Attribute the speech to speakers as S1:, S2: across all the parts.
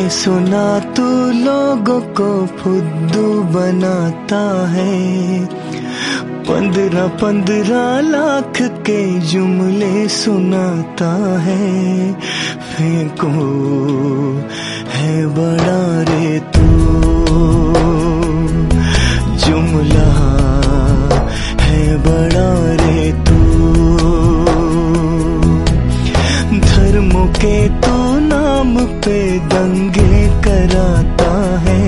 S1: सुना तू लोगों को फुद्दू बनाता है। 15 लाख के जुमले सुनाता है। फेंको है बड़ा रे तू, जुमला है बड़ा रे तू। धर्मों के तो नाम पे दंगे कराता है।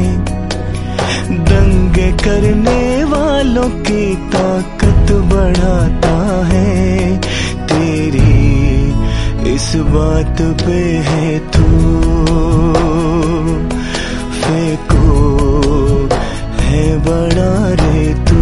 S1: दंगे करने वालों की ताकत बढ़ाता है। तेरी इस बात पे है तू, फेंको है बड़ा रे तू।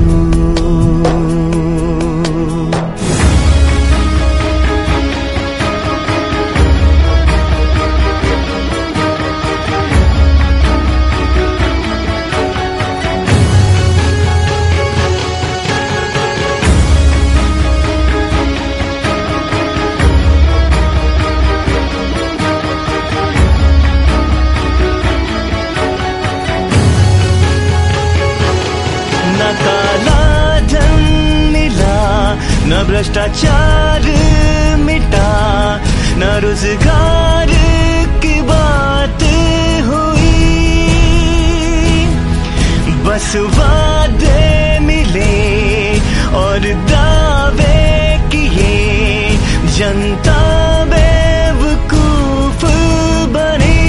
S1: काला धन मिला, न भ्रष्टाचार मिटा, न रोजगार की बात हुई। बस वादे मिले और दावे किए, जनता बेवकूफ बनी।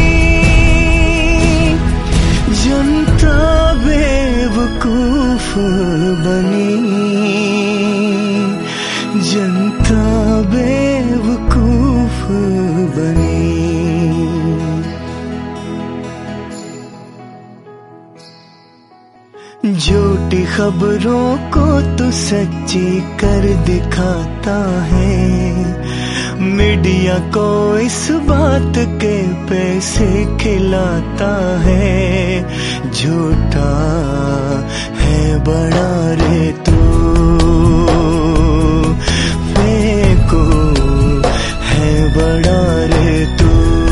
S1: जनता बेवकूफ बनी, जनता बेवकूफ बनी। झूठी खबरों को तू सच्ची कर दिखाता है। मीडिया को इस बात के पैसे खिलाता है। झूठा है बड़ा रे तू, फेंको है बड़ा रे तू।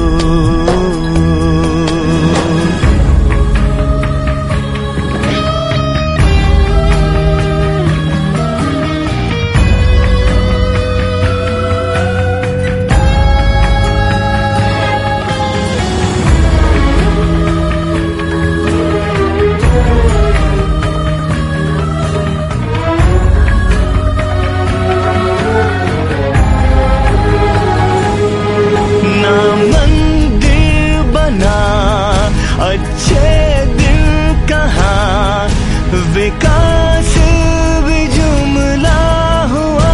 S1: अच्छे दिन कहाँ, विकास भी जुमला हुआ।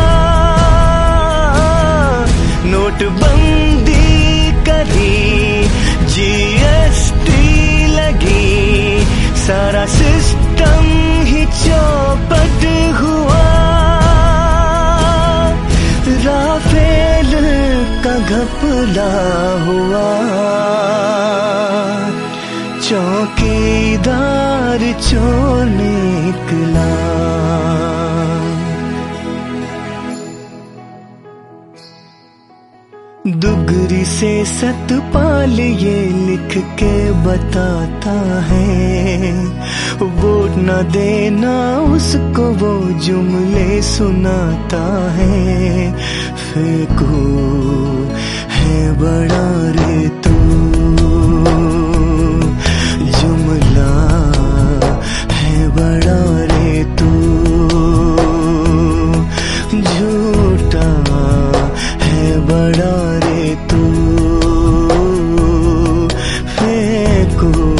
S1: नोटबंदी करी, जीएसटी लगी, सारा सिस्टम ही चौपट हुआ। राफेल का घपला हुआ, चौकीदार चोर निकला। दुगरी से सतपाल ये लिख के बताता है। वोट न देना उसको वो जुमले सुनाता है। फेंको है बड़ा रे तू, जुमला है बड़ा रे तू। झूठा है बड़ा रे तू, फेंको